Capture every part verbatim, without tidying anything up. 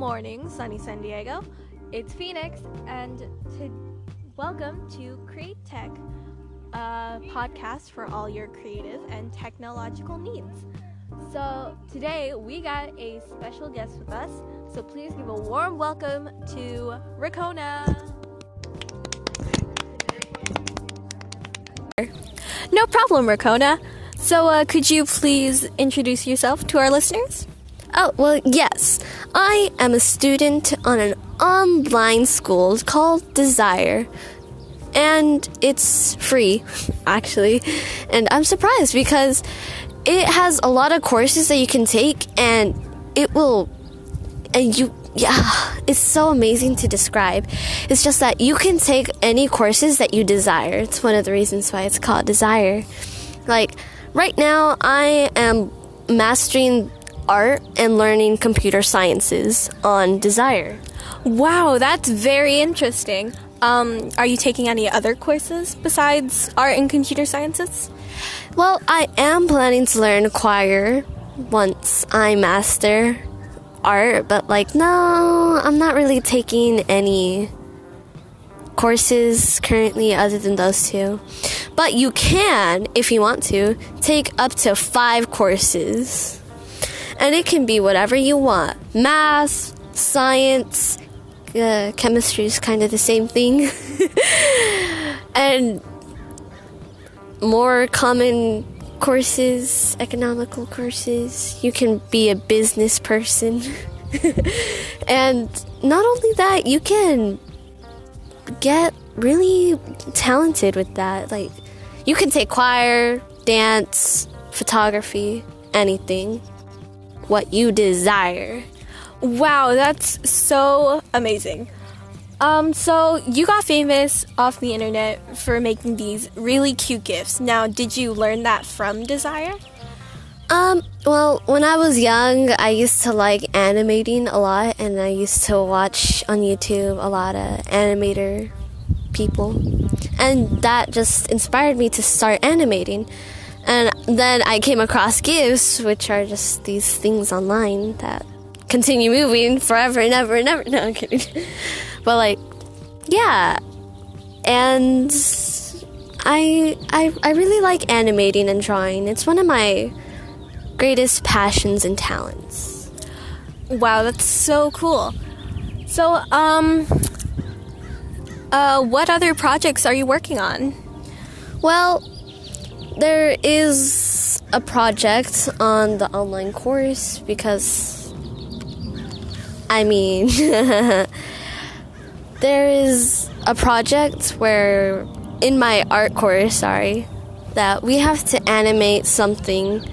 morning, sunny San Diego. It's Phoenix, and to welcome to Create Tech, a podcast for all your creative and technological needs. So today we got a special guest with us, so please give a warm welcome to Rakona. No problem, Rakona. So uh, could you please introduce yourself to our listeners? Oh, well, yes. I am a student on an online school called Desire. And it's free, actually. And I'm surprised because it has a lot of courses that you can take, and it will... And you... Yeah, it's so amazing to describe. It's just that you can take any courses that you desire. It's one of the reasons why it's called Desire. Like, right now, I am mastering art and learning computer sciences on Desire. Wow, that's very interesting. Um, are you taking any other courses besides art and computer sciences? Well, I am planning to learn choir once I master art, but like, no, I'm not really taking any courses currently other than those two. But you can, if you want to, take up to five courses. And it can be whatever you want. Math, science, uh, chemistry is kind of the same thing. And more common courses, economical courses. You can be a business person. And not only that, you can get really talented with that. Like, you can take choir, dance, photography, anything. What you desire. Wow, that's so amazing. Um, so you got famous off the internet for making these really cute gifts. Now, did you learn that from Desire? Um, well, when I was young, I used to like animating a lot, and I used to watch on YouTube a lot of animator people. And that just inspired me to start animating. And then I came across GIFs, which are just these things online that continue moving forever and ever and ever. No, I'm kidding. But like, yeah. And I, I, I really like animating and drawing. It's one of my greatest passions and talents. Wow, that's so cool. So, um, uh, what other projects are you working on? Well, there is a project on the online course because, I mean, there is a project where, in my art course, sorry, that we have to animate something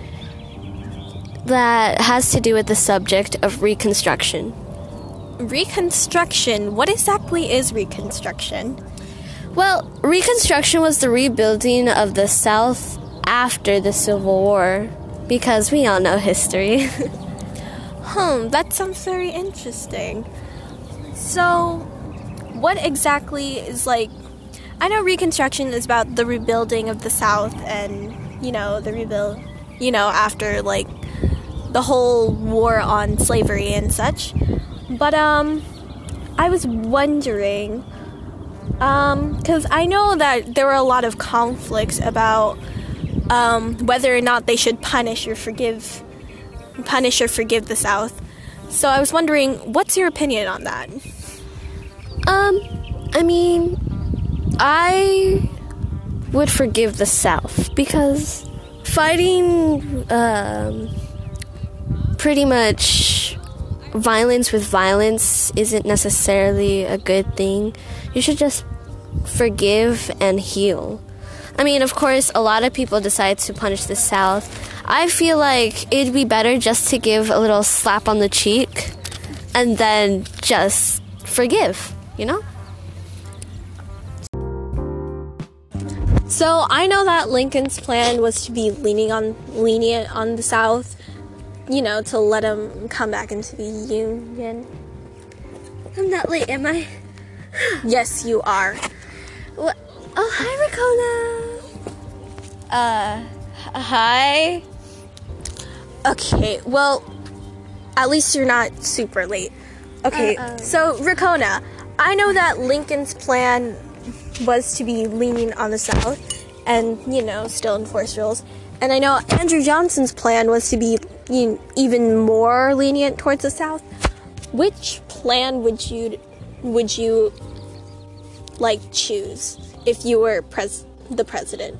that has to do with the subject of reconstruction. Reconstruction? What exactly is reconstruction? Well, Reconstruction was the rebuilding of the South after the Civil War, because we all know history. Hmm, that sounds very interesting. So, what exactly is, like, I know Reconstruction is about the rebuilding of the South and, you know, the rebuild, you know, after, like, the whole war on slavery and such. But, um, I was wondering... Um, because I know that there were a lot of conflicts about um, whether or not they should punish or forgive, punish or forgive the South. So I was wondering, what's your opinion on that? Um, I mean, I would forgive the South because fighting um, pretty much violence with violence isn't necessarily a good thing. You should just forgive and heal. I mean, of course, a lot of people decide to punish the South. I feel like it'd be better just to give a little slap on the cheek and then just forgive, you know? So I know that Lincoln's plan was to be leaning on lenient on the South, you know, to let them come back into the Union. I'm not late, am I? Yes, you are. What? Oh, hi, Rakona. Uh, hi. Okay, well, at least you're not super late. Okay, Uh, uh. so Ricona, I know that Lincoln's plan was to be lenient on the South and, you know, still enforce rules. And I know Andrew Johnson's plan was to be you know, even more lenient towards the South. Which plan would you would you like choose if you were pres- the president?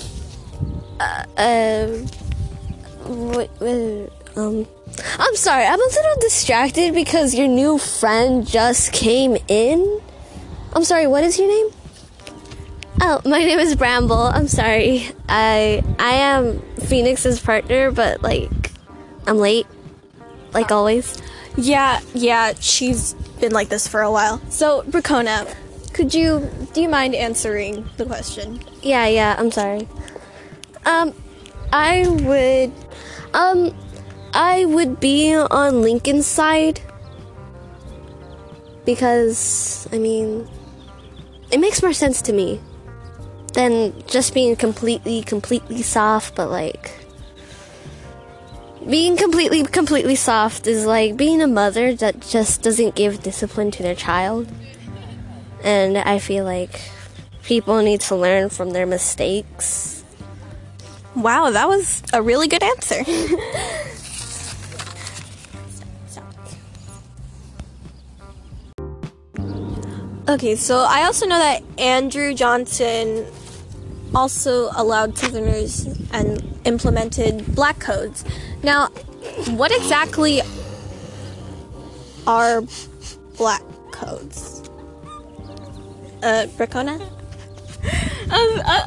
Um, wait, wait, um, I'm sorry, I'm a little distracted because your new friend just came in. I'm sorry, what is your name? Oh, my name is Bramble. I'm sorry. I I am Phoenix's partner, but like I'm late, like always. Yeah, yeah, she's been like this for a while. So, Ricona, could you do you mind answering the question? Yeah, yeah. I'm sorry. Um, I would, um, I would be on Lincoln's side because I mean, it makes more sense to me than just being completely, completely soft, but like, being completely, completely soft is like being a mother that just doesn't give discipline to their child. And I feel like people need to learn from their mistakes. Wow, that was a really good answer. Okay, so I also know that Andrew Johnson also allowed Southerners and implemented black codes. Now, what exactly are black codes? Uh, Ricona? Um, uh,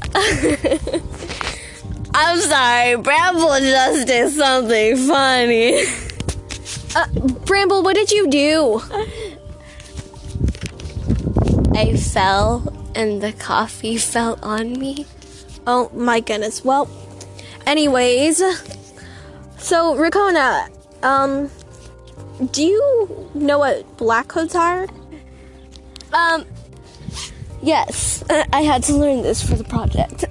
I'm sorry, Bramble just did something funny. Uh, Bramble, what did you do? I fell and the coffee fell on me. Oh my goodness. Well, anyways, so Ricona, um, do you know what black codes are? Um, yes, I had to learn this for the project.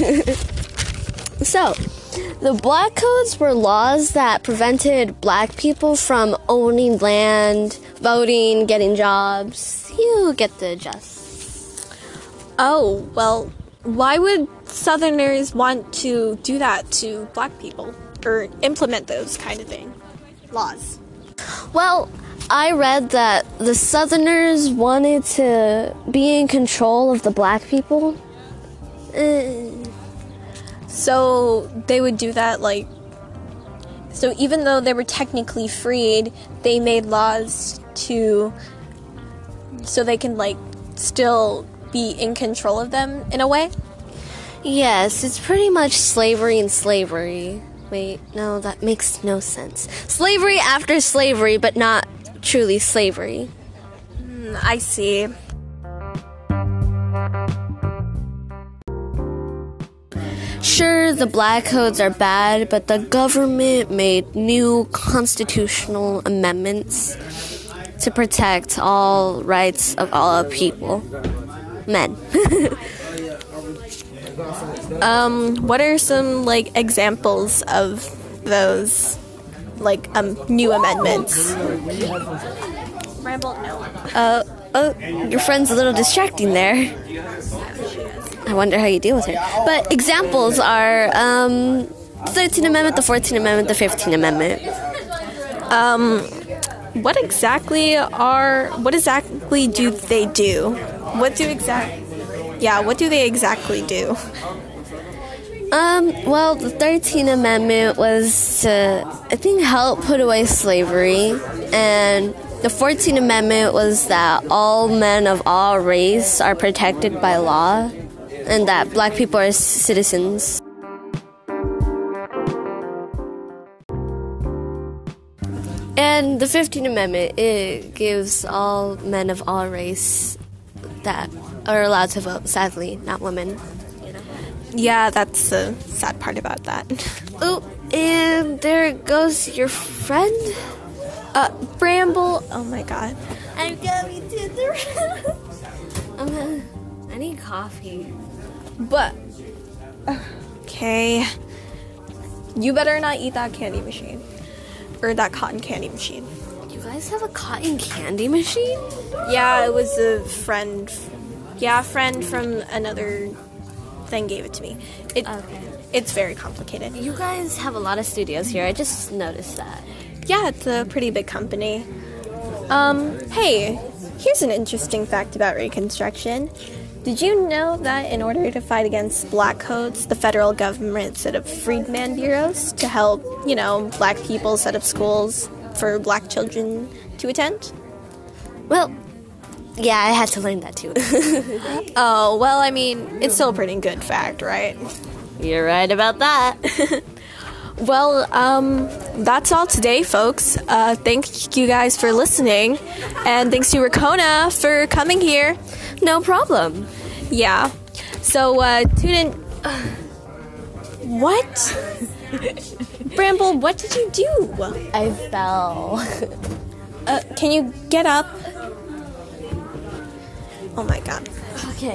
So, the black codes were laws that prevented black people from owning land, voting, getting jobs. You get the gist. Oh, well, why would Southerners want to do that to black people or implement those kind of thing laws? Well, I read that the Southerners wanted to be in control of the black people. Uh, So they would do that, like, so even though they were technically freed, they made laws to, so they can, like, still be in control of them in a way? yes, it's pretty much slavery and slavery. Wait, no, that makes no sense. Slavery after slavery, but not truly slavery. Mm, I see. Sure, the black codes are bad, but the government made new constitutional amendments to protect all rights of all people. Men. Um, what are some, like, examples of those, like, um, new amendments? Ramble, no. Uh, oh, your friend's a little distracting there. I wonder how you deal with her. But examples are, um, the thirteenth Amendment, the fourteenth Amendment, the fifteenth Amendment. Um, what exactly are, what exactly do they do? What do exact, yeah, what do they exactly do? Um, well, the thirteenth Amendment was to, I think, help put away slavery, and the fourteenth Amendment was that all men of all race are protected by law, and that black people are citizens. And the fifteenth Amendment, it gives all men of all race that are allowed to vote, sadly, not women. Yeah, that's the sad part about that. Oh, and there goes your friend. Uh, Bramble, oh my god. I'm going to the um, I need coffee. But, okay. You better not eat that candy machine. Or that cotton candy machine. You guys have a cotton candy machine? Yeah, it was a friend. Yeah, a friend from another thing gave it to me. It, Okay. It's very complicated. You guys have a lot of studios here. I just noticed that. Yeah, it's a pretty big company. Um, hey, here's an interesting fact about Reconstruction. Did you know that in order to fight against black codes, the federal government set up freedman bureaus to help, you know, black people set up schools for black children to attend? Well, yeah, I had to learn that too. Oh, well, I mean, it's still a pretty good fact, right? You're right about that. Well, um, that's all today, folks. Uh, thank you guys for listening, and thanks to Rakona for coming here. No problem. Yeah. So, uh, tune in. What? Bramble, what did you do? I fell. Uh, can you get up? Oh my god. Okay.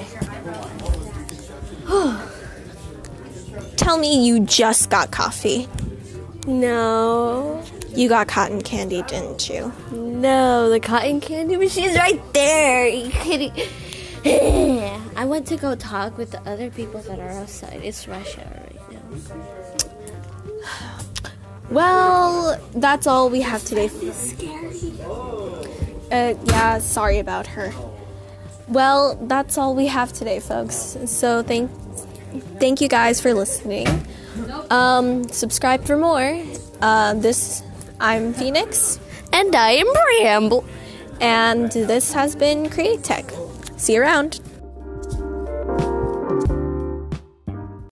Tell me you just got coffee. No. You got cotton candy, didn't you? No, the cotton candy machine's right there. Are you kidding? I went to go talk with the other people that are outside. It's rush hour right now. Well, that's all we have today. Scary. Uh, yeah, sorry about her. Well, that's all we have today, folks. So thank, thank you guys for listening. Um, subscribe for more. Uh, this, I'm Phoenix, And I am Bramble. and this has been Create Tech. See you around.